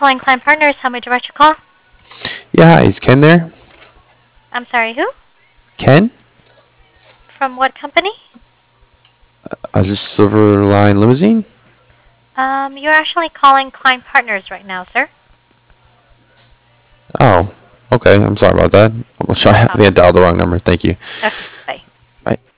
calling Client Partners. How may I direct your call? Yeah, hi, is Ken there? I'm sorry, who? Ken? From what company? Is this Silver Line Limousine? You're actually calling Client Partners right now, sir. Oh, okay. I'm sorry about that. I No think I problem. dialed the wrong number. Thank you. Okay, bye. Bye.